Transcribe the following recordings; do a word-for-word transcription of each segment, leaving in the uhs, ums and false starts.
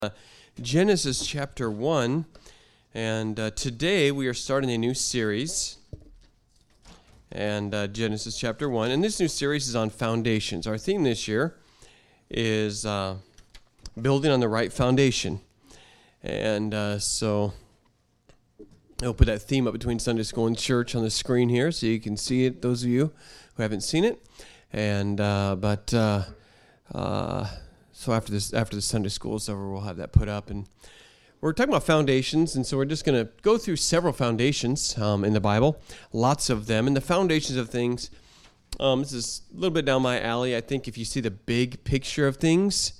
Uh, Genesis chapter one, and uh, today we are starting a new series, and uh, Genesis chapter one, and this new series is on foundations. Our theme this year is uh, building on the right foundation, and uh, so I'll put that theme up between Sunday school and church on the screen here so you can see it, those of you who haven't seen it, and uh, but uh, uh So after this, after the Sunday school is over, we'll have that put up. And we're talking about foundations, and so we're just going to go through several foundations um, in the Bible, lots of them. And the foundations of things, um, this is a little bit down my alley. I think if you see the big picture of things,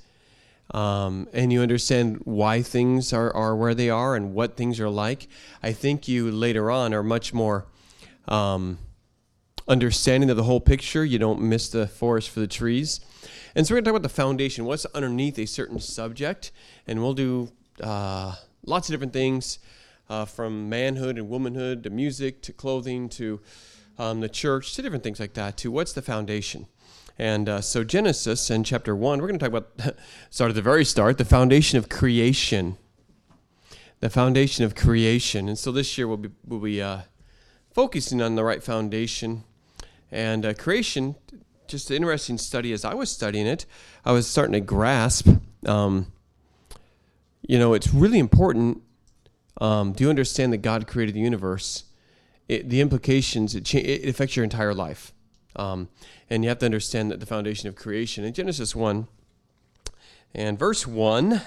um, and you understand why things are, are where they are and what things are like, I think you later on are much more um, understanding of the whole picture. You don't miss the forest for the trees. And so we're going to talk about the foundation, what's underneath a certain subject, and we'll do uh, lots of different things, uh, from manhood and womanhood to music to clothing to um, the church to different things like that, to what's the foundation. And uh, so Genesis in chapter one, we're going to talk about, start at the very start, the foundation of creation. The foundation of creation. And so this year we'll be, we'll be uh, focusing on the right foundation. And uh, creation, just an interesting study. As I was studying it, I was starting to grasp, um, you know, it's really important. Um, do you understand that God created the universe? It, the implications, it, cha- it affects your entire life. Um, and you have to understand that the foundation of creation. In Genesis one, and verse one,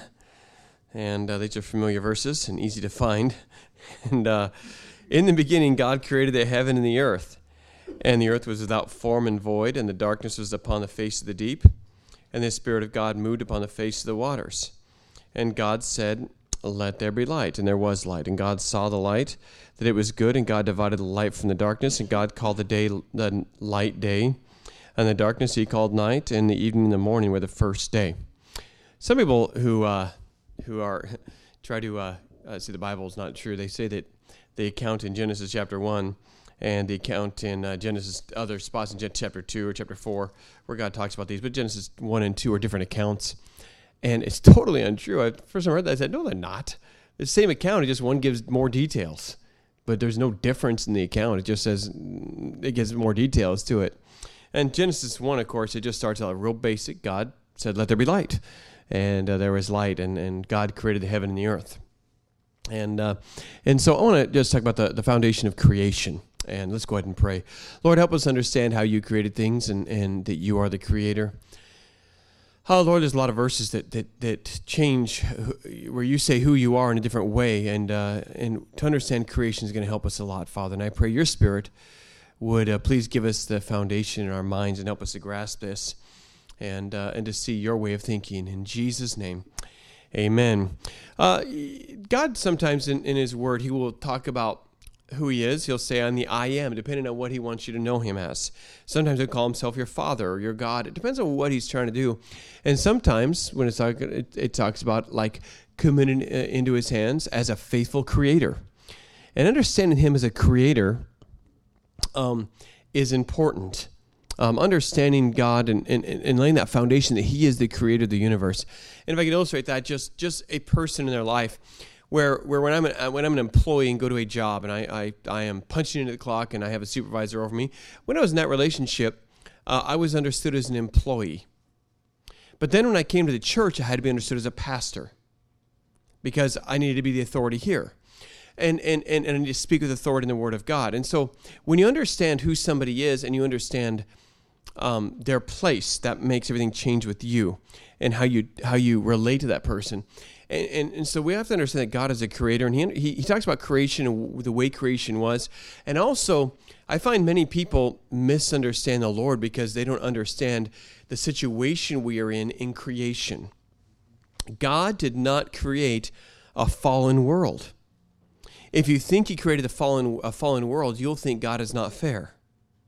and uh, these are familiar verses and easy to find. And uh, in the beginning, God created the heaven and the earth. And the earth was without form and void, and the darkness was upon the face of the deep, and the Spirit of God moved upon the face of the waters. And God said, "Let there be light," and there was light. And God saw the light, that it was good, and God divided the light from the darkness, and God called the day the light day, and the darkness he called night, and the evening and the morning were the first day. Some people who uh, who are try to uh, uh, say the Bible is not true, they say that the account in Genesis chapter one and the account in uh, Genesis, other spots in chapter two or chapter four, where God talks about these, but Genesis one and two are different accounts, and it's totally untrue. I first time I read that, I said, no, they're not. The same account, it just one gives more details, but there's no difference in the account. It just says, it gives more details to it. And Genesis one, of course, it just starts out real basic. God said, "Let there be light," and uh, there was light, and, and God created the heaven and the earth. And uh, and so I want to just talk about the, the foundation of creation. And let's go ahead and pray. Lord, help us understand how you created things and, and that you are the creator. Oh, Lord, there's a lot of verses that that, that change where you say who you are in a different way. And uh, and to understand creation is going to help us a lot, Father. And I pray your Spirit would uh, please give us the foundation in our minds and help us to grasp this and, uh, and to see your way of thinking. In Jesus' name, amen. Uh, God sometimes in, in his word, he will talk about who he is. He'll say, "I'm the I am," depending on what he wants you to know him as. Sometimes he'll call himself your Father or your God. It depends on what he's trying to do. And sometimes when it's talk, it, it talks about like committing into his hands as a faithful creator. And understanding him as a creator um, is important. Um, understanding God and, and, and laying that foundation that he is the creator of the universe. And if I could illustrate that, just, just a person in their life Where, where when I'm an, when I'm an employee and go to a job and I, I, I am punching into the clock and I have a supervisor over me, when I was in that relationship, uh, I was understood as an employee. But then when I came to the church, I had to be understood as a pastor because I needed to be the authority here. And, and, and, and I need to speak with authority in the Word of God. And so when you understand who somebody is and you understand um, their place, that makes everything change with you and how you how you relate to that person. And, and and so we have to understand that God is a creator, and he, he he talks about creation and the way creation was. And also, I find many people misunderstand the Lord because they don't understand the situation we are in in creation. God did not create a fallen world. If you think he created a fallen a fallen world, you'll think God is not fair.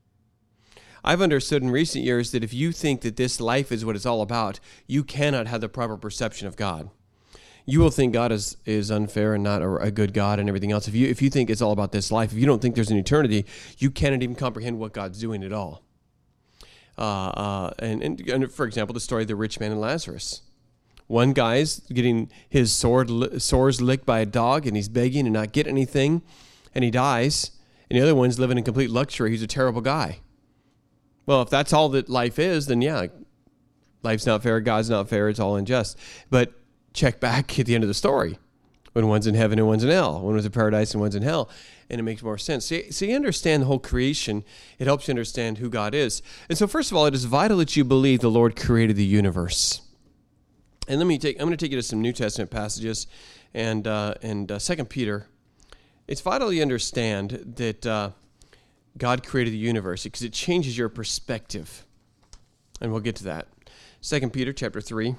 I've understood in recent years that if you think that this life is what it's all about, you cannot have the proper perception of God. You will think God is, is unfair and not a, a good God and everything else. If you if you think it's all about this life, if you don't think there's an eternity, you cannot even comprehend what God's doing at all. Uh, uh, and, and, and for example, the story of the rich man and Lazarus. One guy's getting his sword li- sores licked by a dog, and he's begging and not getting anything, and he dies. And the other one's living in complete luxury. He's a terrible guy. Well, if that's all that life is, then yeah, life's not fair, God's not fair, it's all unjust. But check back at the end of the story, when one's in heaven and one's in hell, one was in paradise and one's in hell, and it makes more sense. So, so you understand the whole creation. It helps you understand who God is. And so first of all, it is vital that you believe the Lord created the universe. And let me take, I'm going to take you to some New Testament passages, and uh, and uh, Second Peter. It's vital you understand that uh, God created the universe, because it changes your perspective. And we'll get to that. Second Peter chapter three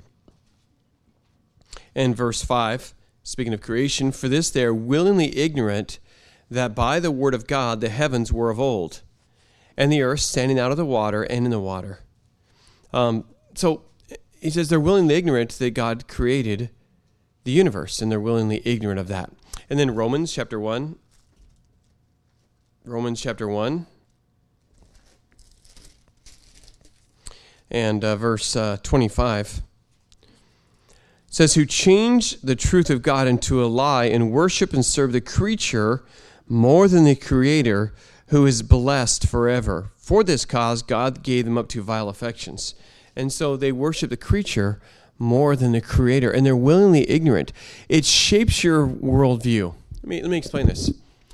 and verse five, speaking of creation, for this they are willingly ignorant that by the word of God the heavens were of old, and the earth standing out of the water and in the water. Um, so he says they're willingly ignorant that God created the universe, and they're willingly ignorant of that. And then Romans chapter one. Romans chapter one. And uh, verse uh, twenty-five. Says, who changed the truth of God into a lie and worship and serve the creature more than the Creator, who is blessed forever. For this cause God gave them up to vile affections. And so they worship the creature more than the Creator, and they're willingly ignorant. It shapes your worldview. Let me, let me explain this.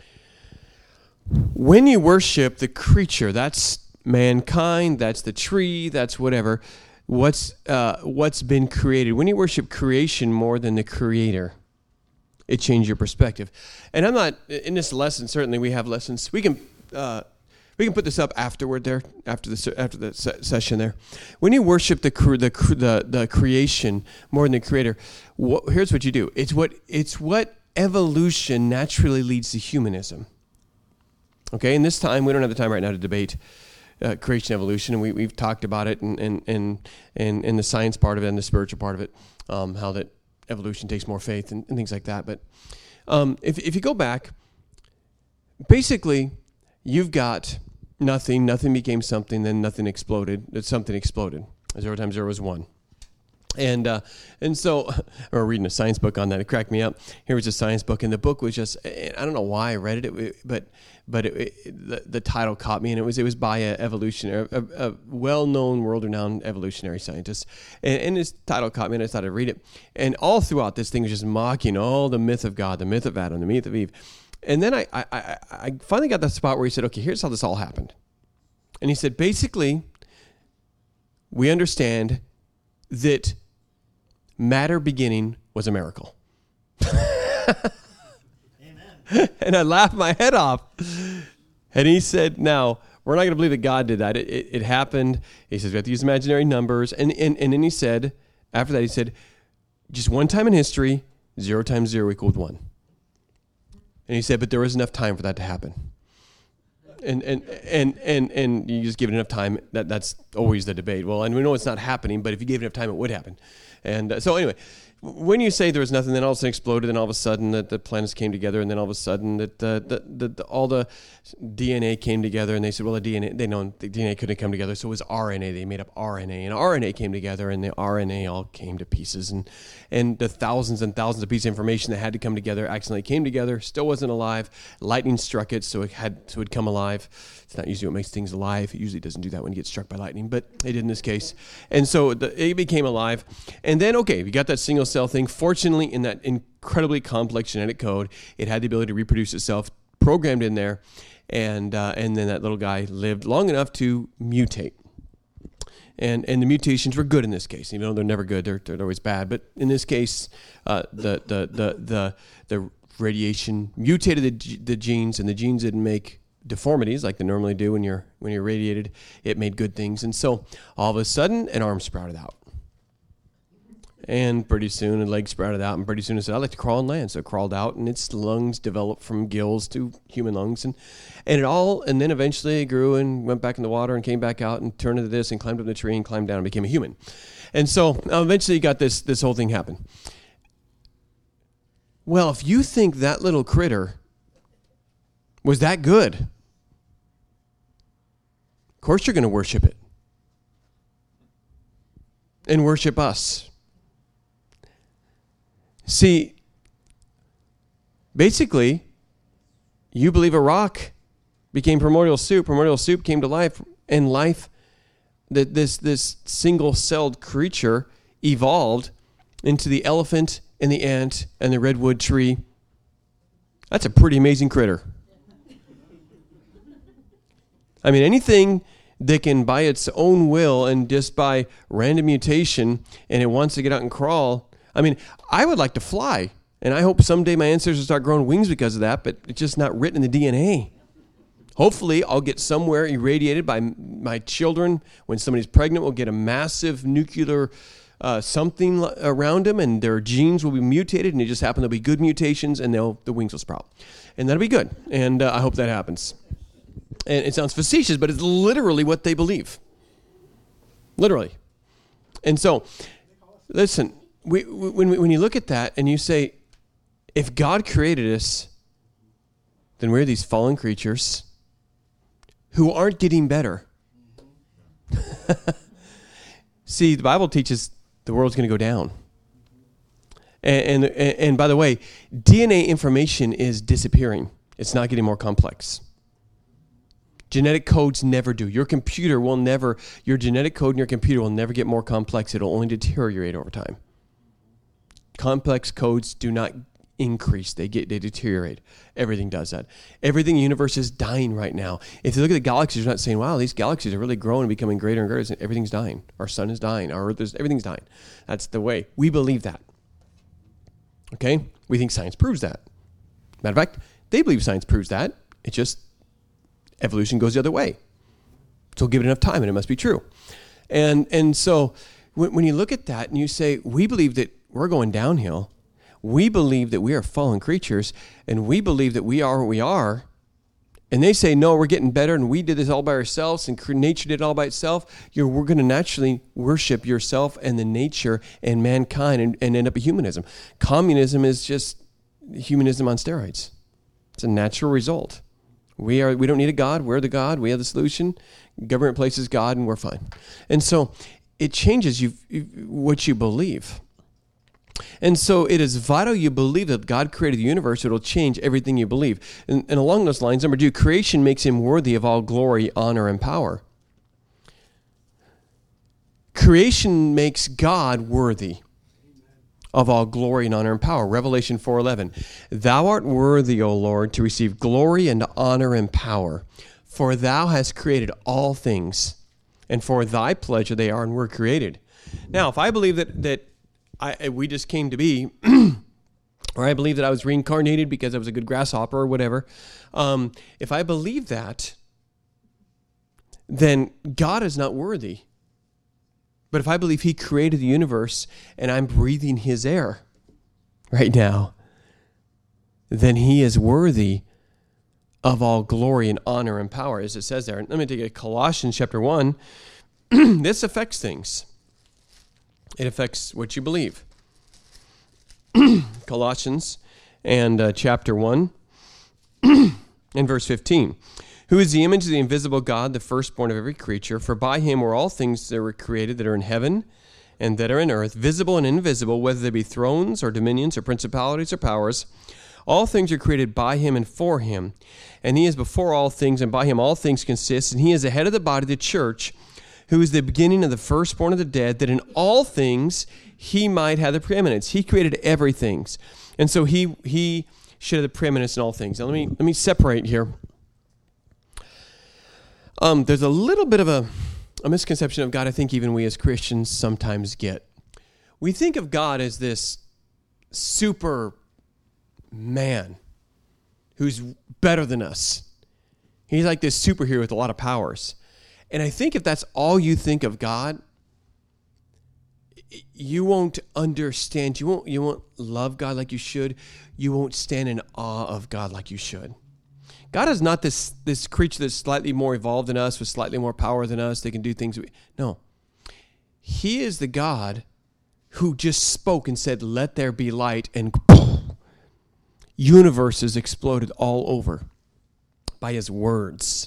When you worship the creature, that's mankind, that's the tree, that's whatever, what's uh, what's been created. When you worship creation more than the Creator, it changes your perspective. And I'm not, in this lesson, certainly we have lessons. We can uh, we can put this up afterward there, after the after the se- session there. When you worship the cre- the cre- the the creation more than the Creator, wh- here's what you do. It's what it's what evolution naturally leads to humanism. Okay, and this time we don't have the time right now to debate uh, creation evolution, and we we've talked about it and and and and, and the science part of it and the spiritual part of it, um, how that evolution takes more faith and, and things like that. But um, if if you go back, basically, you've got nothing, nothing became something, then nothing exploded, that something exploded. Zero times zero is one. And uh, and so, I remember reading a science book on that. It cracked me up. Here was a science book, and the book was just, I don't know why I read it, but but it, it, the, the title caught me, and it was it was by a evolutionary, a, a well-known, world-renowned evolutionary scientist. And, and his title caught me, and I thought I'd read it. And all throughout, this thing was just mocking all the myth of God, the myth of Adam, the myth of Eve. And then I, I, I, I finally got that spot where he said, okay, here's how this all happened. And he said, basically, we understand that matter beginning was a miracle. Amen. And I laughed my head off. And he said, now, we're not going to believe that God did that. It, it, it happened. He says, we have to use imaginary numbers. And, and, and then he said, after that, he said, just one time in history, zero times zero equaled one. And he said, but there was enough time for that to happen. And and and and and you just give it enough time. That that's always the debate. Well, and we know it's not happening, but if you gave it enough time, it would happen. And uh, so anyway, when you say there was nothing, then all of a sudden exploded, and all of a sudden that the planets came together, and then all of a sudden that uh, the, the, the all the D N A came together, and they said, well, the D N A, they know the D N A couldn't come together, so it was R N A. They made up R N A, and R N A came together, and the R N A all came to pieces, and and the thousands and thousands of pieces of information that had to come together accidentally came together, still wasn't alive. Lightning struck it, so it had so it come alive. It's not usually what makes things alive. It usually doesn't do that when you get struck by lightning, but it did in this case. And so the, it became alive. And then, okay, we got that single cell thing. Fortunately, in that incredibly complex genetic code, it had the ability to reproduce itself, programmed in there. And uh, and then that little guy lived long enough to mutate. And and the mutations were good in this case. Even though they're never good, they're, they're always bad. But in this case, uh, the, the, the, the, the radiation mutated the, the genes, and the genes didn't make deformities like they normally do when you're when you're radiated. It made good things, and so all of a sudden an arm sprouted out, and pretty soon a leg sprouted out, and pretty soon it said, I'd like to crawl on land. So it crawled out, and its lungs developed from gills to human lungs, and and it all and then eventually it grew and went back in the water and came back out and turned into this and climbed up the tree and climbed down and became a human. And so uh, eventually you got this this whole thing happen. Well, if you think that little critter was that good, of course you're going to worship it and worship us. See, basically, you believe a rock became primordial soup. Primordial soup came to life, and life, that this this single-celled creature evolved into the elephant and the ant and the redwood tree. That's a pretty amazing critter. I mean, anything that can, by its own will and just by random mutation, and it wants to get out and crawl. I mean, I would like to fly, and I hope someday my ancestors will start growing wings because of that, but it's just not written in the D N A. Hopefully, I'll get somewhere irradiated by my children. When somebody's pregnant, we'll get a massive nuclear uh, something around them, and their genes will be mutated, and it just happen to be good mutations, and they'll the wings will sprout. And that'll be good, and uh, I hope that happens. And it sounds facetious, but it's literally what they believe. Literally. And so, listen, we, when, when you look at that and you say, if God created us, then we're these fallen creatures who aren't getting better. See, the Bible teaches the world's going to go down. And, and, and by the way, D N A information is disappearing. It's not getting more complex. Genetic codes never do. Your computer will never, your genetic code in your computer will never get more complex. It'll only deteriorate over time. Complex codes do not increase. They get, they deteriorate. Everything does that. Everything in the universe is dying right now. If you look at the galaxies, you're not saying, wow, these galaxies are really growing and becoming greater and greater. Everything's dying. Our sun is dying. Our earth is, everything's dying. That's the way. We believe that. Okay? We think science proves that. Matter of fact, they believe science proves that. It just, evolution goes the other way. So give it enough time and it must be true. And and so when, when you look at that and you say, we believe that we're going downhill, we believe that we are fallen creatures, and we believe that we are what we are, and they say, no, we're getting better, and we did this all by ourselves, and nature did it all by itself, you're, we're going to naturally worship yourself and the nature and mankind and, and end up with humanism. Communism is just humanism on steroids. It's a natural result. We are. We don't need a God. We're the God. We have the solution. Government places God, and we're fine. And so it changes you, what you believe. And so it is vital you believe that God created the universe. It will change everything you believe. And, and along those lines, number two, creation makes him worthy of all glory, honor, and power. Creation makes God worthy of all glory and honor and power. Revelation four eleven. Thou art worthy, O Lord, to receive glory and honor and power, for thou hast created all things, and for thy pleasure they are and were created. Now, if I believe that that I we just came to be, or I believe that I was reincarnated because I was a good grasshopper or whatever, um, if I believe that, then God is not worthy. But if I believe he created the universe and I'm breathing his air right now, then he is worthy of all glory and honor and power, as it says there. Let me take it, Colossians chapter one. This affects things. It affects what you believe. Colossians and uh, chapter one and verse fifteen. Who is the image of the invisible God, the firstborn of every creature? For by him were all things that were created that are in heaven and that are in earth, visible and invisible, whether they be thrones or dominions or principalities or powers. All things are created by him and for him. And he is before all things, and by him all things consist. And he is the head of the body, the church, who is the beginning of the firstborn of the dead, that in all things he might have the preeminence. He created everything. And so he he should have the preeminence in all things. Now let me let me separate here. Um, there's a little bit of a, a misconception of God I think even we as Christians sometimes get. We think of God as this super man who's better than us. He's like this superhero with a lot of powers. And I think if that's all you think of God, you won't understand, you won't, you won't love God like you should, you won't stand in awe of God like you should. God is not this, this creature that's slightly more evolved than us, with slightly more power than us. They can do things. We, no. He is the God who just spoke and said, let there be light, and universes exploded all over by his words.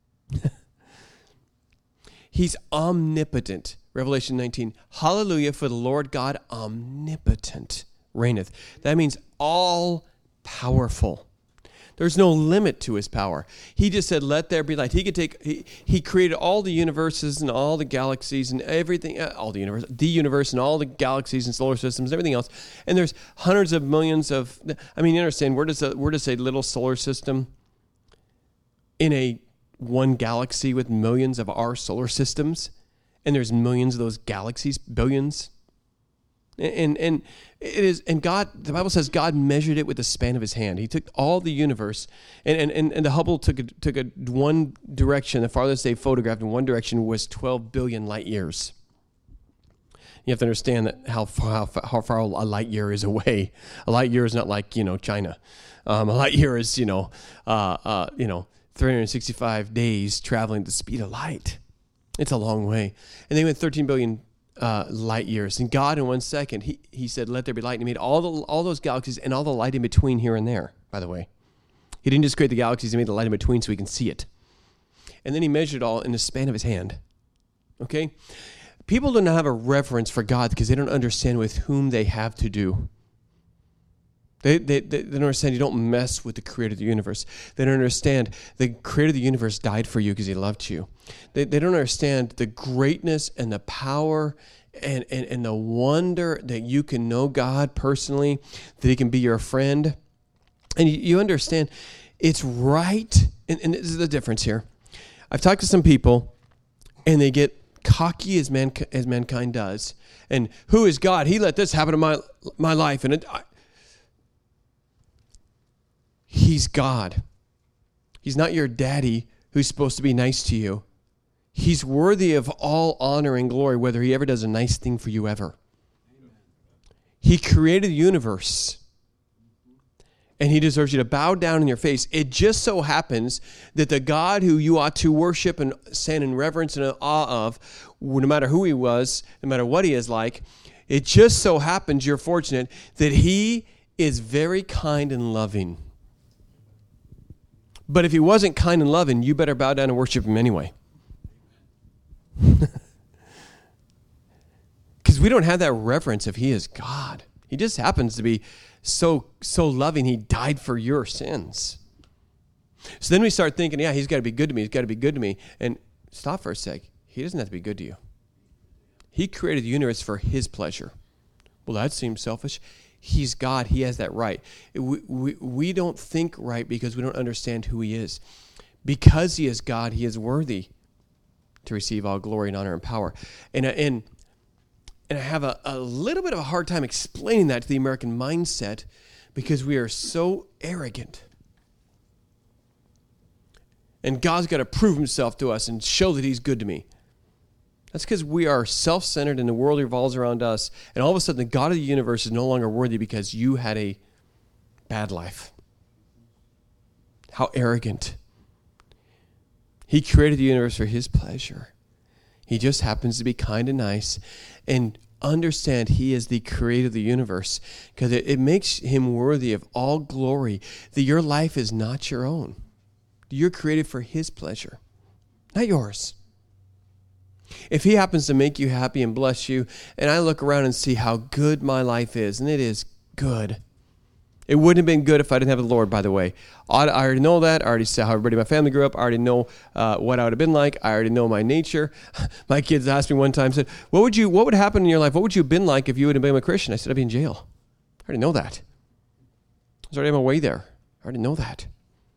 He's omnipotent. Revelation nineteen. Hallelujah for the Lord God omnipotent reigneth. That means all powerful. There's no limit to his power. He just said, let there be light. He could take, he, he created all the universes and all the galaxies and everything, uh, all the universe, the universe and all the galaxies and solar systems, everything else. And there's hundreds of millions of, I mean, you understand, where does a, where does a little solar system in a one galaxy with millions of our solar systems, and there's millions of those galaxies, billions. And and it is and God, the Bible says God measured it with the span of his hand. He took all the universe, and and, and, and the Hubble took a, took a one direction. The farthest they photographed in one direction was twelve billion light years. You have to understand that how far, how far a light year is away. A light year is not like, you know, China. Um, a light year is, you know, uh, uh, you know, three hundred sixty-five days traveling at the speed of light. It's a long way. And they went thirteen billion uh, light years. And God, in one second, he, he said, let there be light. And he made all the all those galaxies and all the light in between here and there, by the way. He didn't just create the galaxies, he made the light in between so we can see it. And then he measured it all in the span of his hand. Okay? People don't have a reverence for God because they don't understand with whom they have to do. They, they, they don't understand you don't mess with the creator of the universe. They don't understand the creator of the universe died for you because he loved you. They, they don't understand the greatness and the power and, and, and the wonder that you can know God personally, that he can be your friend. And you, you understand it's right, and, and this is the difference here. I've talked to some people, and they get cocky as man as mankind does. And who is God? He let this happen to my my life, and it, I, he's God. He's not your daddy who's supposed to be nice to you. He's worthy of all honor and glory, whether he ever does a nice thing for you ever. Amen. He created the universe, and he deserves you to bow down in your face. It just so happens that the God who you ought to worship and stand in reverence and awe of, no matter who he was, no matter what he is like, it just so happens, you're fortunate, that he is very kind and loving. But if he wasn't kind and loving, you better bow down and worship him anyway. Because we don't have that reverence if he is God. He just happens to be so so loving, he died for your sins. So then we start thinking, yeah, he's got to be good to me. He's got to be good to me. And stop for a sec. He doesn't have to be good to you. He created the universe for his pleasure. Well, that seems selfish. He's God. He has that right. We, we, we don't think right because we don't understand who he is. Because he is God, he is worthy to receive all glory and honor and power. And, and, and I have a, a little bit of a hard time explaining that to the American mindset because we are so arrogant. And God's got to prove himself to us and show that he's good to me. That's because we are self-centered and the world revolves around us. And all of a sudden, the God of the universe is no longer worthy because you had a bad life. How arrogant. He created the universe for his pleasure. He just happens to be kind and nice. And understand he is the creator of the universe because it, it makes him worthy of all glory. That your life is not your own. You're created for his pleasure, not yours. If he happens to make you happy and bless you, and I look around and see how good my life is, and it is good. It wouldn't have been good if I didn't have the Lord, by the way. I already know that. I already saw how everybody in my family grew up. I already know uh, what I would have been like. I already know my nature. My kids asked me one time, said, what would you, what would happen in your life? What would you have been like if you would have been a Christian? I said, I'd be in jail. I already know that. I was already on my way there. I already know that.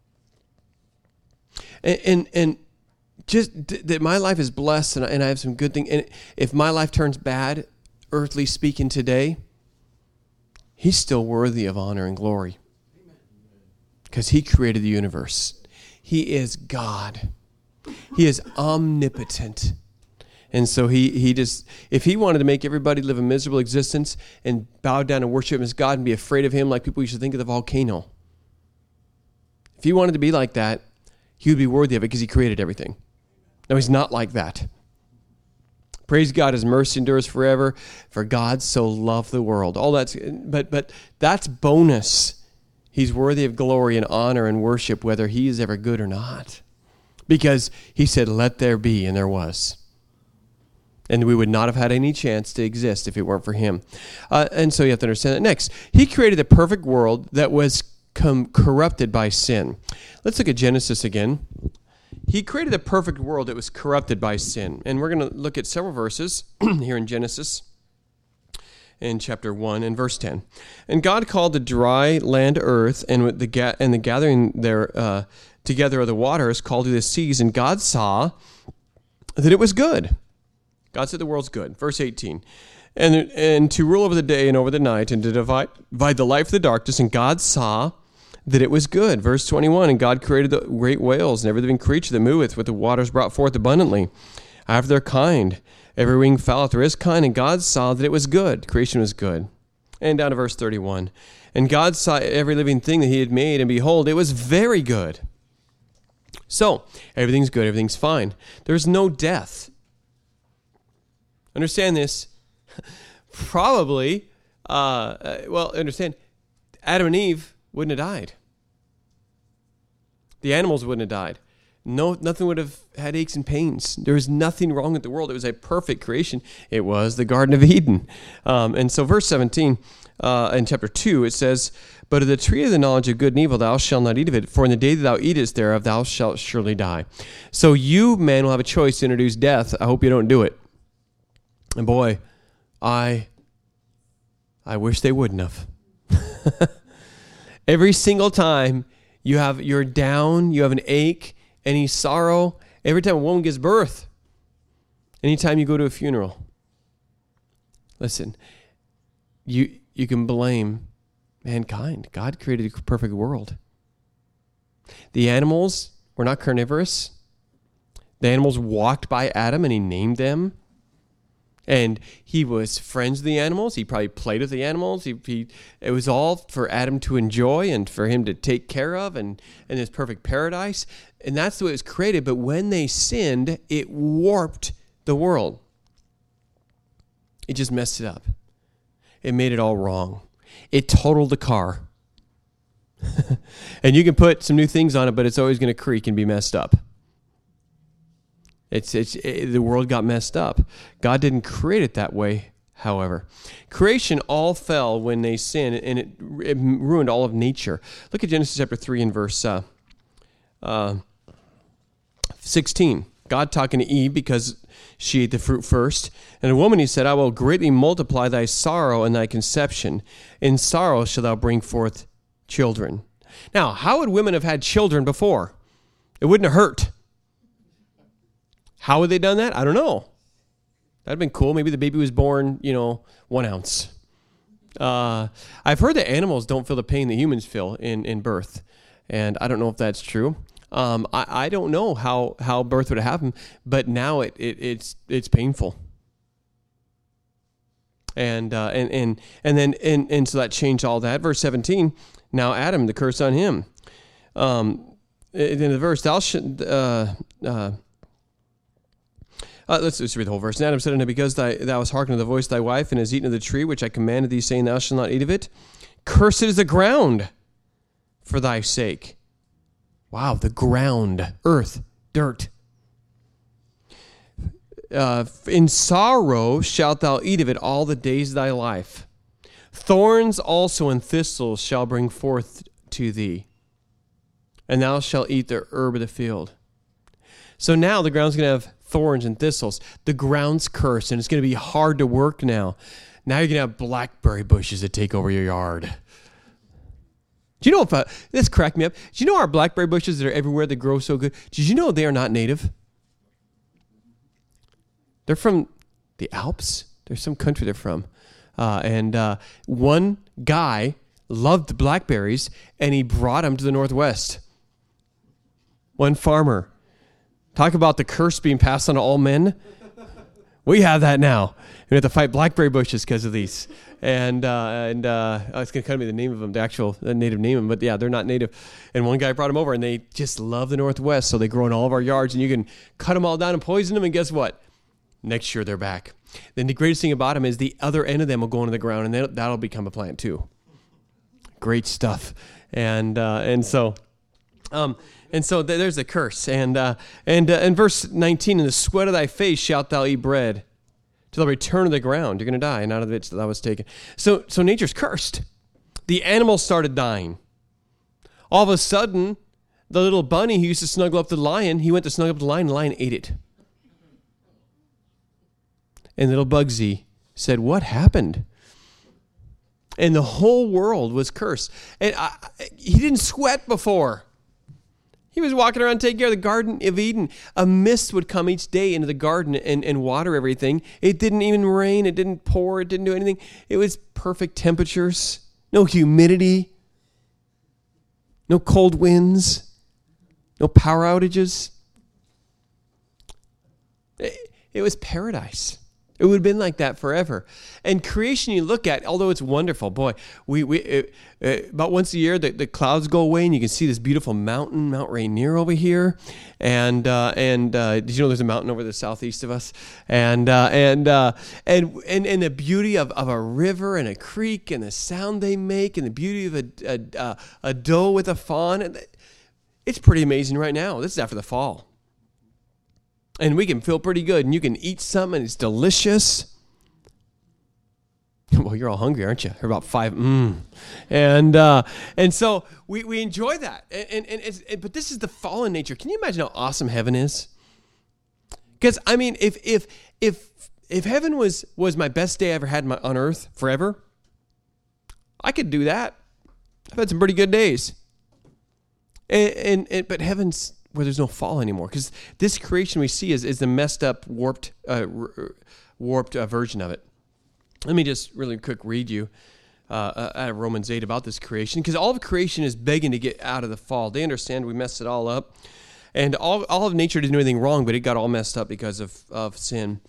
And, and, and just th- that my life is blessed and I, and I have some good things. And if my life turns bad, earthly speaking today, he's still worthy of honor and glory because he created the universe. He is God. He is omnipotent. And so he he just, if he wanted to make everybody live a miserable existence and bow down and worship him as God and be afraid of him like people used to think of the volcano, if he wanted to be like that, he would be worthy of it because he created everything. No, he's not like that. Praise God, his mercy endures forever, for God so loved the world. All that's, but but that's bonus. He's worthy of glory and honor and worship, whether he is ever good or not. Because he said, let there be, and there was. And we would not have had any chance to exist if it weren't for him. Uh, and so you have to understand that. Next, he created a perfect world that was com- corrupted by sin. Let's look at Genesis again. He created a perfect world that was corrupted by sin. And we're going to look at several verses here in Genesis in chapter one and verse ten. And God called the dry land earth, and with the ga- and the gathering there uh, together of the waters called to the seas. And God saw that it was good. God said the world's good. Verse eighteen. And, and to rule over the day and over the night, and to divide, divide the light from the darkness. And God saw that it was good. Verse twenty-one. And God created the great whales and every living creature that moveth, with the waters brought forth abundantly after their kind, every winged fowl after his kind. And God saw that it was good. Creation was good. And down to verse thirty-one. And God saw every living thing that he had made, and behold, it was very good. So, everything's good, everything's fine. There's no death. Understand this. Probably, uh, uh, well, understand, Adam and Eve wouldn't have died. The animals wouldn't have died. No, nothing would have had aches and pains. There was nothing wrong with the world. It was a perfect creation. It was the Garden of Eden. Um, and so verse seventeen uh, in chapter two, it says, but of the tree of the knowledge of good and evil thou shalt not eat of it, for in the day that thou eatest thereof thou shalt surely die. So you, man, will have a choice to introduce death. I hope you don't do it. And boy, I, I wish they wouldn't have. Every single time you have, you're down, you have an ache, any sorrow, every time a woman gives birth, anytime you go to a funeral, listen, you you can blame mankind. God created a perfect world. The animals were not carnivorous. The animals walked by Adam and he named them. And he was friends with the animals. He probably played with the animals. He, he, it was all for Adam to enjoy and for him to take care of, and in this perfect paradise. And that's the way it was created. But when they sinned, it warped the world. It just messed it up. It made it all wrong. It totaled the car. And you can put some new things on it, but it's always going to creak and be messed up. It's it's it, the world got messed up. God didn't create it that way, however. Creation all fell when they sinned, and it, it ruined all of nature. Look at Genesis chapter three and verse uh, uh, sixteen. God talking to Eve because she ate the fruit first. And a woman, he said, I will greatly multiply thy sorrow and thy conception. In sorrow shalt thou bring forth children. Now, how would women have had children before? It wouldn't have hurt. How would they done that? I don't know. That'd have been cool. Maybe the baby was born, you know, one ounce. Uh, I've heard that animals don't feel the pain that humans feel in, in birth. And I don't know if that's true. Um, I, I don't know how, how birth would have happened, but now it, it it's it's painful. And uh, and and and then and, and so that changed all that. Verse seventeen. Now Adam, the curse on him. Um, in the verse, thou should. Uh, uh, Uh, let's just read the whole verse. And Adam said unto him, because thy, thou hast hearkened to the voice of thy wife, and hast eaten of the tree which I commanded thee, saying, thou shalt not eat of it, cursed is the ground for thy sake. Wow, the ground, earth, dirt. Uh, in sorrow shalt thou eat of it all the days of thy life. Thorns also and thistles shall bring forth to thee, and thou shalt eat the herb of the field. So now the ground's going to have thorns and thistles. The ground's cursed, and it's going to be hard to work now. Now you're going to have blackberry bushes that take over your yard. Do you know if uh, this cracked me up? Do you know our blackberry bushes that are everywhere that grow so good? Did you know they are not native? They're from the Alps. There's some country they're from. Uh, and uh, one guy loved blackberries, and he brought them to the Northwest. One farmer. Talk about the curse being passed on to all men. We have that now. We have to fight blackberry bushes because of these. And uh, and uh, oh, it's going to come to me the name of them, the actual the native name of them. But yeah, they're not native. And one guy brought them over, and they just love the Northwest. So they grow in all of our yards, and you can cut them all down and poison them. And guess what? Next year, they're back. Then the greatest thing about them is the other end of them will go into the ground, and that'll, that'll become a plant too. Great stuff. And uh, and so... Um, And so th- there's a curse. And uh, and uh, in verse nineteen, in the sweat of thy face shalt thou eat bread till the return of the ground. You're going to die, and out of it that was taken. So, so nature's cursed. The animals started dying. All of a sudden, the little bunny who used to snuggle up to the lion, he went to snuggle up to the lion, and the lion ate it. And little Bugsy said, what happened? And the whole world was cursed. And I, he didn't sweat before. He was walking around taking care of the Garden of Eden. A mist would come each day into the garden and, and water everything. It didn't even rain. It didn't pour. It didn't do anything. It was perfect temperatures. No humidity. No cold winds. No power outages. It, it was paradise. It would have been like that forever. And creation you look at, although it's wonderful, boy, we we uh, uh, about once a year the, the clouds go away and you can see this beautiful mountain, Mount Rainier over here. And uh, and uh, did you know there's a mountain over the southeast of us? And uh, and, uh, and and and the beauty of, of a river and a creek and the sound they make and the beauty of a a, a doe with a fawn. It's pretty amazing right now. This is after the fall. And we can feel pretty good, and you can eat something, and it's delicious. Well, you're all hungry, aren't you? You're about five, mm. And uh, and so we, we enjoy that. And, and, and it's, it, but this is the fallen nature. Can you imagine how awesome heaven is? Because, I mean, if if if if heaven was, was my best day I ever had my, on earth forever, I could do that. I've had some pretty good days. And, and, and but heaven's where there's no fall anymore, because this creation we see is, is the messed up, warped, uh, r- warped uh, version of it. Let me just really quick read you uh, out of Romans eight about this creation, because all of creation is begging to get out of the fall. They understand we messed it all up, and all all of nature didn't do anything wrong, but it got all messed up because of, of sin.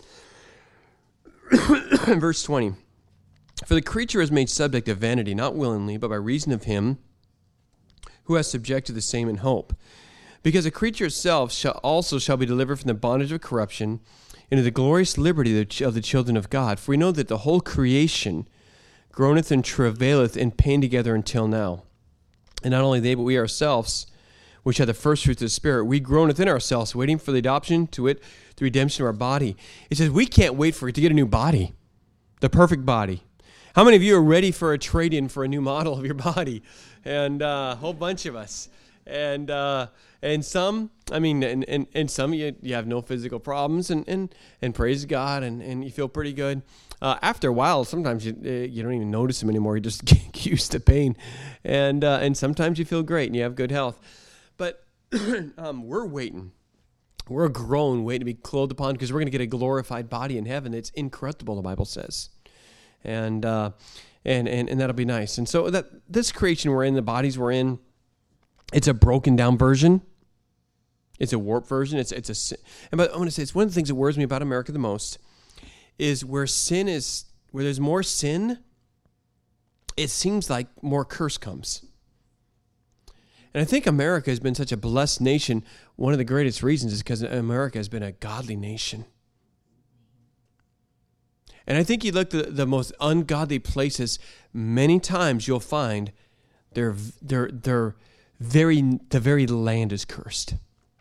Verse twenty, for the creature is made subject of vanity, not willingly, but by reason of him who has subjected the same in hope. Because the creature itself shall also shall be delivered from the bondage of corruption into the glorious liberty of the, ch- of the children of God. For we know that the whole creation groaneth and travaileth in pain together until now. And not only they, but we ourselves, which have the first fruits of the Spirit, we groan within ourselves, waiting for the adoption to it, the redemption of our body. It says we can't wait for it to get a new body, the perfect body. How many of you are ready for a trade-in for a new model of your body? And uh, a whole bunch of us. And uh, and some, I mean, and, and, and some you you have no physical problems, and, and, and praise God, and, and you feel pretty good. Uh, after a while, sometimes you uh, you don't even notice them anymore. You just get used to pain, and uh, and sometimes you feel great and you have good health. But um, we're waiting. We're grown, waiting to be clothed upon, because we're going to get a glorified body in heaven. It's incorruptible, the Bible says, and uh, and and and that'll be nice. And so that this creation we're in, the bodies we're in, it's a broken down version. It's a warped version. It's it's a and but I want to say it's one of the things that worries me about America the most is where sin is where there's more sin. It seems like more curse comes. And I think America has been such a blessed nation. One of the greatest reasons is because America has been a godly nation. And I think you look at the most ungodly places, many times you'll find they're they're they're very the very land is cursed.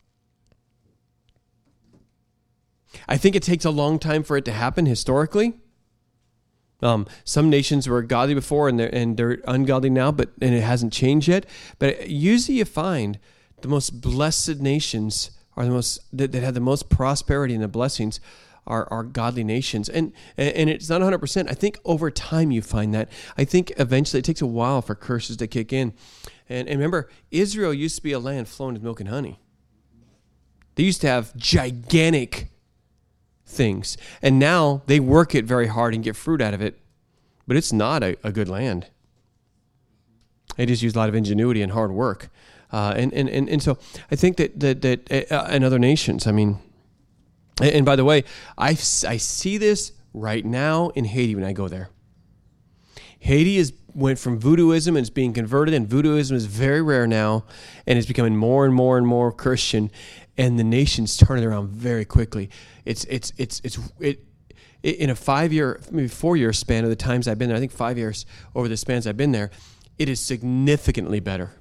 I think it takes a long time for it to happen historically. Um, some nations were godly before and they're, and they're ungodly now, but and it hasn't changed yet. But usually you find the most blessed nations are the most that, that have the most prosperity and the blessings are, are godly nations. And and it's not one hundred percent. I think over time you find that. I think eventually it takes a while for curses to kick in. And, and remember, Israel used to be a land flowing with milk and honey. They used to have gigantic things. And now they work it very hard and get fruit out of it. But it's not a, a good land. They just use a lot of ingenuity and hard work. Uh, and, and, and, and so I think that, that, that uh, in other nations, I mean, and, and by the way, I, I see this right now in Haiti when I go there. Haiti is went from voodooism and is being converted, and voodooism is very rare now, and it's becoming more and more and more Christian, and the nation's turning around very quickly. It's it's it's it's it, it in a five year, maybe four year span of the times I've been there. I think five years over the spans I've been there, it is significantly better.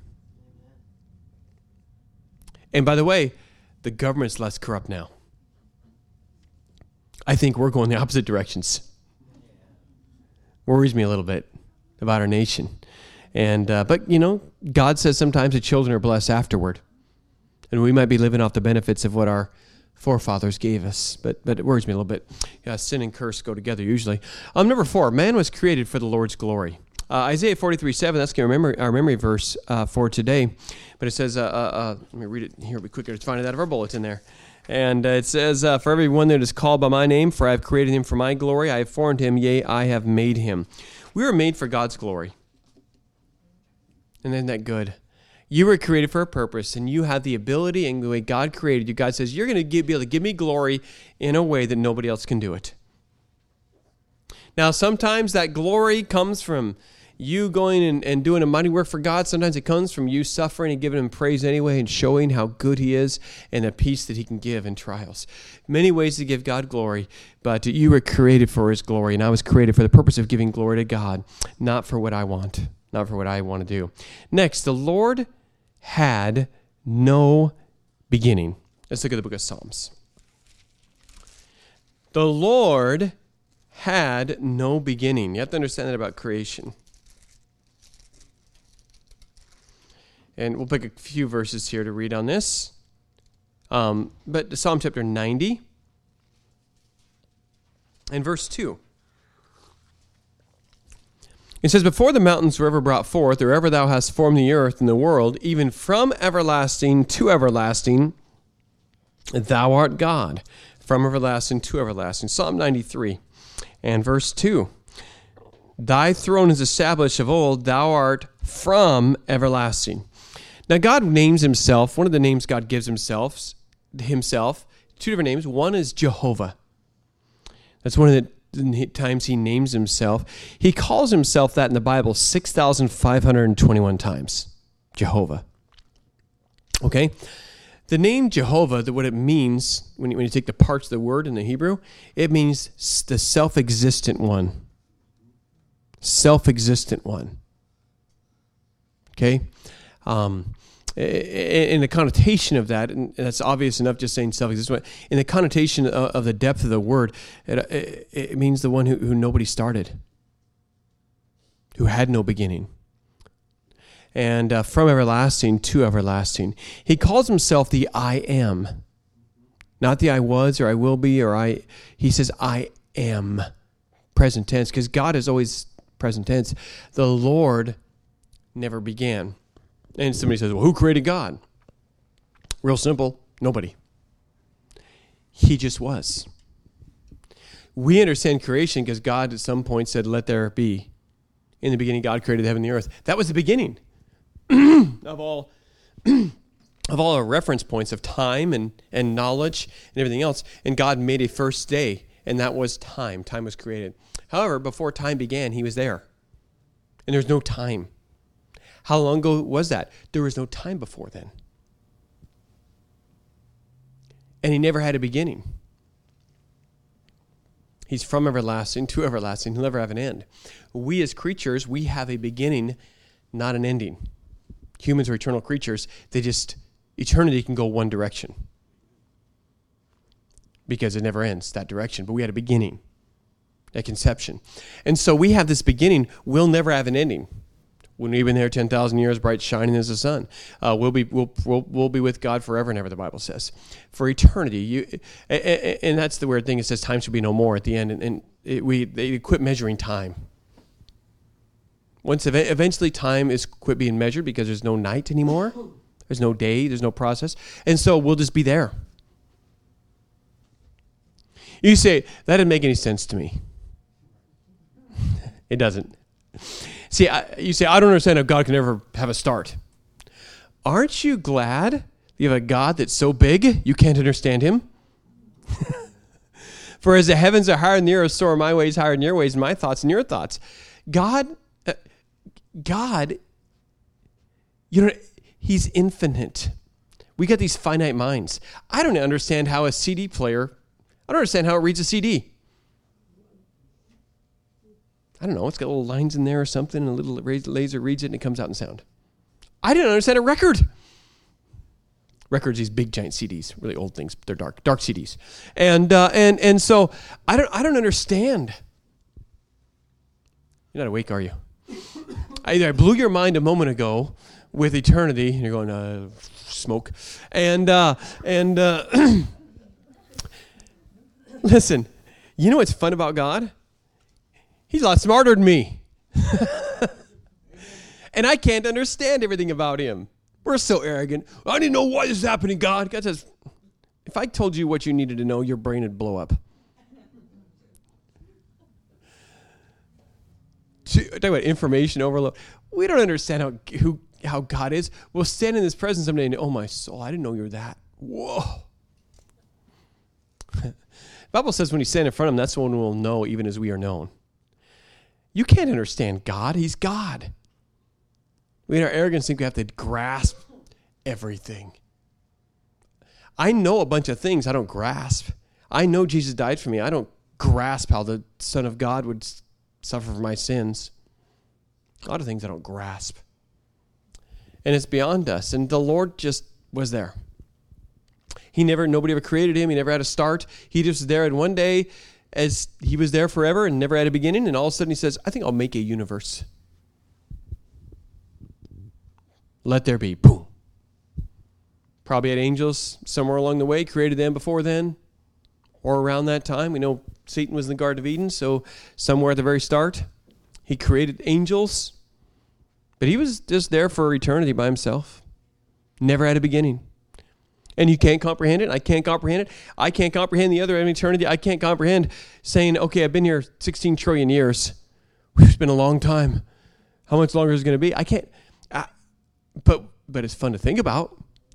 And by the way, the government's less corrupt now. I think we're going the opposite directions. Worries me a little bit about our nation. And uh, but, you know, God says sometimes the children are blessed afterward. And we might be living off the benefits of what our forefathers gave us. But but it worries me a little bit. Uh, sin and curse go together usually. Um, number four, man was created for the Lord's glory. Uh, Isaiah forty-three seven, that's our memory, our memory verse uh, for today. But it says, uh, uh, uh, let me read it here real quick. Let's find it out of our bulletin there. And uh, it says, uh, for everyone that is called by my name, for I have created him for my glory. I have formed him, yea, I have made him. We were made for God's glory. And isn't that good? You were created for a purpose, and you have the ability, and the way God created you, God says, you're going to be able to give me glory in a way that nobody else can do it. Now, sometimes that glory comes from you going and, and doing a mighty work for God. Sometimes it comes from you suffering and giving him praise anyway and showing how good he is and the peace that he can give in trials. Many ways to give God glory, but you were created for his glory, and I was created for the purpose of giving glory to God, not for what I want, not for what I want to do. Next, the Lord had no beginning. Let's look at the book of Psalms. The Lord had no beginning. You have to understand that about creation. And we'll pick a few verses here to read on this. Um, but Psalm chapter ninety and verse two. It says, before the mountains were ever brought forth, or ever thou hast formed the earth and the world, even from everlasting to everlasting, thou art God. From everlasting to everlasting. Psalm ninety-three and verse two. Thy throne is established of old, thou art from everlasting. Now, God names himself, one of the names God gives himself, himself, two different names. One is Jehovah. That's one of the times he names himself. He calls himself that in the Bible six thousand five hundred twenty-one times. Jehovah. Okay? The name Jehovah, what it means, when you, when you take the parts of the word in the Hebrew, it means the self-existent one. Self-existent one. Okay? Um, in the connotation of that, and that's obvious enough just saying self-existent, in the connotation of, of the depth of the word, it, it, it means the one who, who nobody started, who had no beginning. And uh, from everlasting to everlasting. He calls himself the I am. Not the I was or I will be or I, he says I am. Present tense, because God is always present tense. The Lord never began. And somebody says, well, who created God? Real simple, nobody. He just was. We understand creation because God at some point said, let there be. In the beginning, God created heaven and the earth. That was the beginning of all of all our reference points of time and, and knowledge and everything else. And God made a first day, and that was time. Time was created. However, before time began, he was there. And there's no time. How long ago was that? There was no time before then. And he never had a beginning. He's from everlasting to everlasting. He'll never have an end. We as creatures, we have a beginning, not an ending. Humans are eternal creatures. They just, eternity can go one direction. Because it never ends that direction. But we had a beginning, a conception. And so we have this beginning. We'll never have an ending. When we've been there ten thousand years, bright shining as the sun, uh, we'll be we'll, we'll we'll be with God forever and ever. The Bible says, for eternity. You and, and that's the weird thing. It says time shall be no more at the end, and, and it, we they quit measuring time. Once eventually time is quit being measured because there's no night anymore, there's no day, there's no process, and so we'll just be there. You say that didn't make any sense to me. It doesn't. See, I, you say, I don't understand how God can ever have a start. Aren't you glad you have a God that's so big you can't understand him? For as the heavens are higher than the earth, so are my ways higher than your ways, and my thoughts than your thoughts. God, uh, God, you know, he's infinite. We got these finite minds. I don't understand how a C D player, I don't understand how it reads a C D. I don't know, it's got little lines in there or something, and a little laser reads it, and it comes out in sound. I didn't understand a record. Records, these big giant C Ds, really old things. They're dark, dark C Ds. And uh, and and so I don't I don't understand. You're not awake, are you? I, I blew your mind a moment ago with eternity, and you're going, uh, smoke. And, uh, and uh, listen, you know what's fun about God? He's a lot smarter than me. And I can't understand everything about him. We're so arrogant. I didn't know why this is happening, God. God says, if I told you what you needed to know, your brain would blow up. Talk about information overload. We don't understand how who how God is. We'll stand in his presence someday and, oh, my soul, I didn't know you were that. Whoa. The Bible says when you stand in front of him, that's when we'll know even as we are known. You can't understand God. He's God. We in our arrogance think we have to grasp everything. I know a bunch of things I don't grasp. I know Jesus died for me. I don't grasp how the Son of God would suffer for my sins. A lot of things I don't grasp. And it's beyond us. And the Lord just was there. He never, nobody ever created him. He never had a start. He just was there. And one day, as he was there forever and never had a beginning, and all of a sudden he says, I think I'll make a universe. Let there be. Boom. Probably had angels somewhere along the way, created them before then, or around that time. We know Satan was in the Garden of Eden, so somewhere at the very start, he created angels. But he was just there for eternity by himself. Never had a beginning. And you can't comprehend it. I can't comprehend it. I can't comprehend the other end of eternity. I can't comprehend saying, okay, I've been here sixteen trillion years. It's been a long time. How much longer is it going to be? I can't. I, but but it's fun to think about.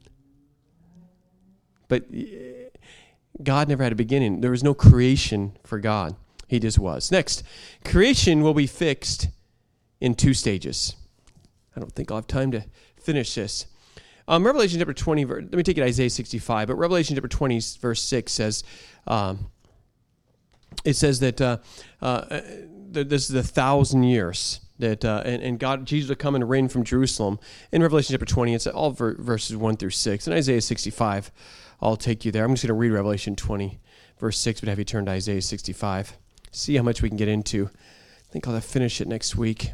But God never had a beginning. There was no creation for God. He just was. Next, creation will be fixed in two stages. I don't think I'll have time to finish this. Um, Revelation chapter twenty, let me take it Isaiah sixty-five, but Revelation chapter twenty, verse six says, um, it says that uh, uh, this is a thousand years, that uh, and, and God, Jesus will come and reign from Jerusalem. In Revelation chapter twenty, it's all ver- verses one through six. In Isaiah sixty-five, I'll take you there. I'm just going to read Revelation twenty, verse six, but have you turn to Isaiah sixty-five. See how much we can get into. I think I'll have to finish it next week.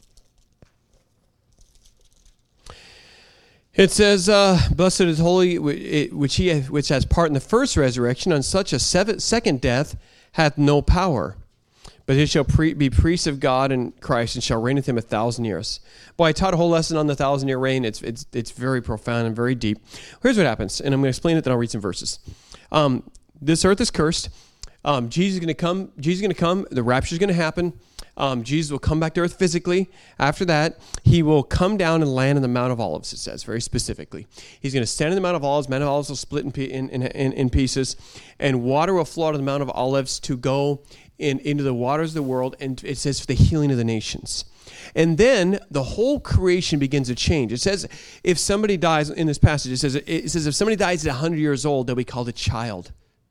It says, uh, blessed is holy, which he which has part in the first resurrection. On such a seven, second death hath no power. But he shall pre- be priest of God and Christ, and shall reign with him a thousand years. Boy, I taught a whole lesson on the thousand-year reign. It's it's it's very profound and very deep. Here's what happens, and I'm going to explain it, then I'll read some verses. Um, this earth is cursed. Um, Jesus is going to come. Jesus is going to come. The rapture is going to happen. Um, Jesus will come back to earth physically. After that, he will come down and land on the Mount of Olives, it says, very specifically. He's going to stand in the Mount of Olives. Mount of Olives will split in, in, in, in pieces, and water will flow out of the Mount of Olives to go in, into the waters of the world, and it says for the healing of the nations. And then the whole creation begins to change. It says if somebody dies, in this passage, it says, it says if somebody dies at one hundred years old, they'll be called a child.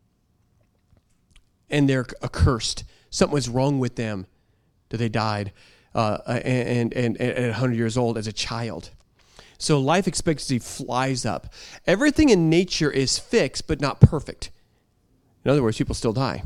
And they're accursed. Something was wrong with them. That they died uh, and, and, and at one hundred years old as a child. So life expectancy flies up. Everything in nature is fixed, but not perfect. In other words, people still die.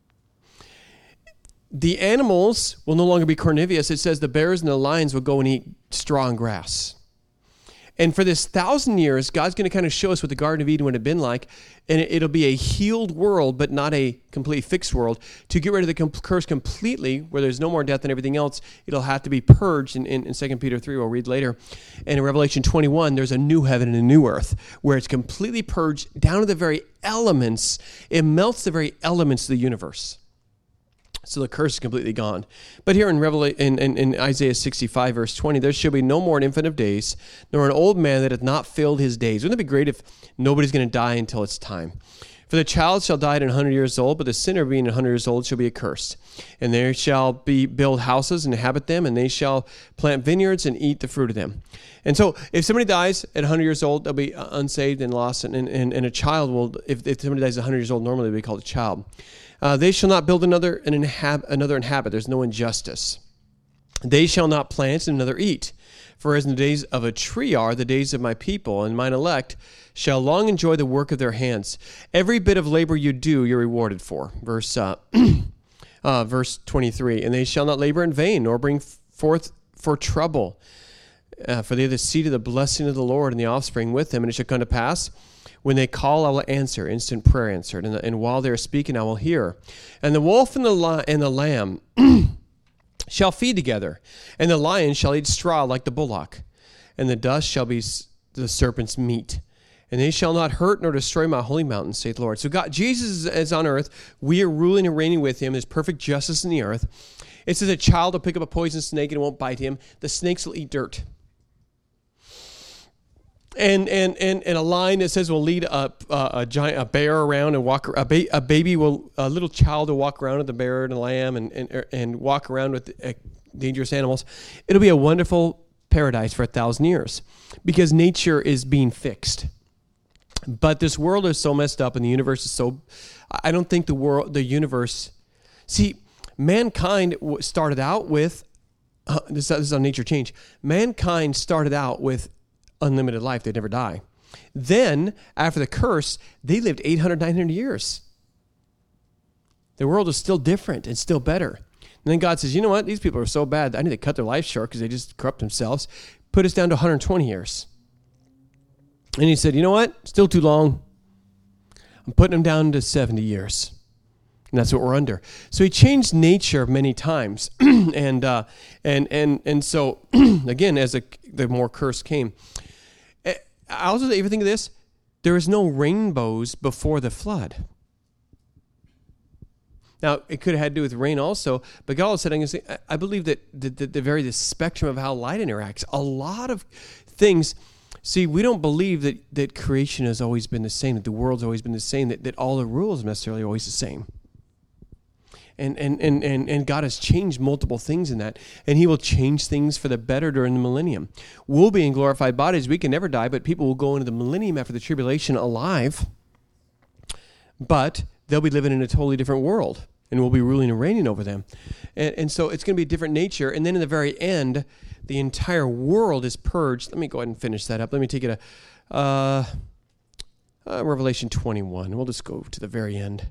The animals will no longer be carnivorous. It says the bears and the lions will go and eat straw and grass. And for this thousand years, God's going to kind of show us what the Garden of Eden would have been like. And it'll be a healed world, but not a completely fixed world. To get rid of the com- curse completely, where there's no more death and everything else, it'll have to be purged in, in, in Second Peter three, we'll read later. And in Revelation twenty-one, there's a new heaven and a new earth, where it's completely purged down to the very elements. It melts the very elements of the universe. So the curse is completely gone. But here in, Revela- in, in, in Isaiah sixty-five, verse twenty, there shall be no more an infant of days, nor an old man that hath not filled his days. Wouldn't it be great if nobody's going to die until it's time? For the child shall die at one hundred years old, but the sinner being one hundred years old shall be accursed. And there shall be build houses and inhabit them, and they shall plant vineyards and eat the fruit of them. And so if somebody dies at one hundred years old, they'll be unsaved and lost, and, and, and a child will, if, if somebody dies at one hundred years old, normally they'll be called a child. Uh, they shall not build another and inhab- another inhabit. There's no injustice. They shall not plant and another eat. For as in the days of a tree are the days of my people, and mine elect shall long enjoy the work of their hands. Every bit of labor you do, you're rewarded for. Verse uh, uh, verse twenty-three, and they shall not labor in vain, nor bring forth for trouble. Uh, for they are the seed of the blessing of the Lord, and the offspring with them. And it shall come to pass, when they call, I will answer, instant prayer answered. And, and while they are speaking, I will hear. And the wolf and the, li- and the lamb shall feed together, and the lion shall eat straw like the bullock, and the dust shall be the serpent's meat. And they shall not hurt nor destroy my holy mountain, saith the Lord. So God, Jesus is on earth. We are ruling and reigning with him. There's perfect justice in the earth. It says a child will pick up a poison snake and it won't bite him. The snakes will eat dirt. And and and, and a lion that says will lead a, a, a giant a bear around and walk a, ba- a baby will a little child will walk around with the bear and the lamb and and, and walk around with uh, dangerous animals. It'll be a wonderful paradise for a thousand years because nature is being fixed. But this world is so messed up and the universe is so, I don't think the world, the universe, see, mankind started out with, uh, this, this is how nature changed. Mankind started out with unlimited life. They'd never die. Then, after the curse, they lived eight hundred, nine hundred years. The world is still different and still better. And then God says, you know what? These people are so bad. I need to cut their life short because they just corrupt themselves. Put us down to one hundred twenty years. And he said, you know what? Still too long. I'm putting them down to seventy years. And that's what we're under. So he changed nature many times. and, uh, and, and, and so, again, as a, the more curse came. I also even think of this. There was no rainbows before the flood. Now, it could have had to do with rain also, but God said, I'm going to say, I believe that the, the, the very the spectrum of how light interacts, a lot of things. See, we don't believe that, that creation has always been the same, that the world's always been the same, that, that all the rules necessarily are always the same. And, and, and, and, and God has changed multiple things in that, and he will change things for the better during the millennium. We'll be in glorified bodies. We can never die, but people will go into the millennium after the tribulation alive, but they'll be living in a totally different world, and we'll be ruling and reigning over them. And, and so it's going to be a different nature, and then in the very end, the entire world is purged. Let me go ahead and finish that up. Let me take it a uh, uh, Revelation twenty-one. We'll just go to the very end.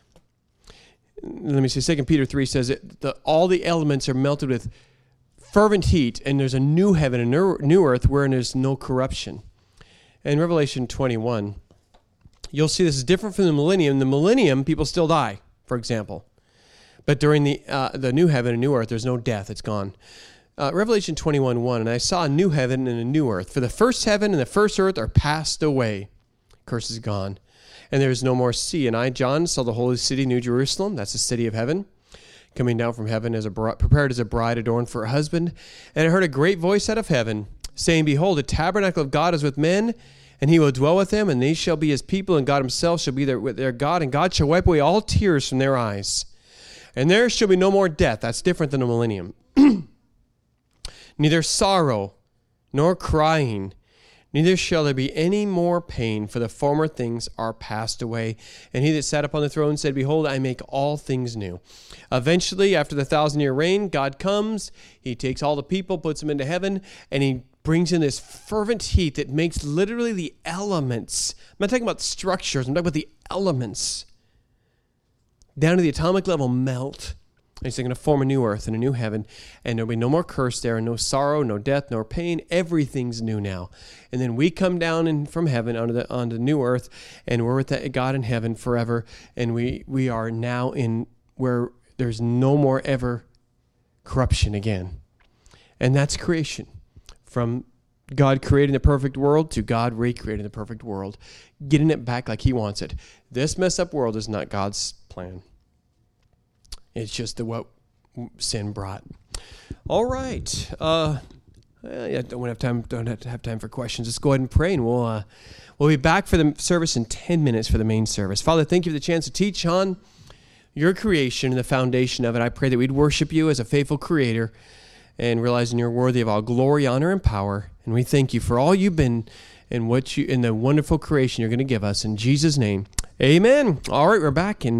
Let me see. Second Peter three says that the, all the elements are melted with fervent heat, and there's a new heaven and new, new earth wherein there's no corruption. And Revelation twenty-one, you'll see this is different from the millennium. In the millennium, people still die, for example. But during the uh, the new heaven and new earth, there's no death. It's gone. Uh, Revelation twenty-one one, and I saw a new heaven and a new earth. For the first heaven and the first earth are passed away. Curse is gone. And there is no more sea. And I, John, saw the holy city, New Jerusalem. That's the city of heaven, coming down from heaven, as a bride, prepared as a bride adorned for her husband. And I heard a great voice out of heaven, saying, Behold, the tabernacle of God is with men, and he will dwell with them, and they shall be his people, and God himself shall be their, their God, and God shall wipe away all tears from their eyes. And there shall be no more death. That's different than the millennium. Neither sorrow, nor crying, neither shall there be any more pain, for the former things are passed away. And he that sat upon the throne said, Behold, I make all things new. Eventually, after the thousand-year reign, God comes, he takes all the people, puts them into heaven, and he brings in this fervent heat that makes literally the elements. I'm not talking about structures, I'm talking about the elements, down to the atomic level, melt. And he's going to form a new earth and a new heaven, and there'll be no more curse there, and no sorrow, no death, nor pain. Everything's new now. And then we come down in, from heaven onto the onto new earth, and we're with that God in heaven forever. And we we are now in where there's no more ever corruption again. And that's creation. From God creating the perfect world to God recreating the perfect world, getting it back like he wants it. This messed up world is not God's plan. It's just the what sin brought. All right. Uh, I don't have time. Don't have to have time for questions. Let's go ahead and pray, and we'll uh, we'll be back for the service in ten minutes for the main service. Father, thank you for the chance to teach on your creation and the foundation of it. I pray that we'd worship you as a faithful creator, and realizing you're worthy of all glory, honor, and power. And we thank you for all you've been and what you in the wonderful creation you're going to give us. In Jesus' name, amen. All right, we're back in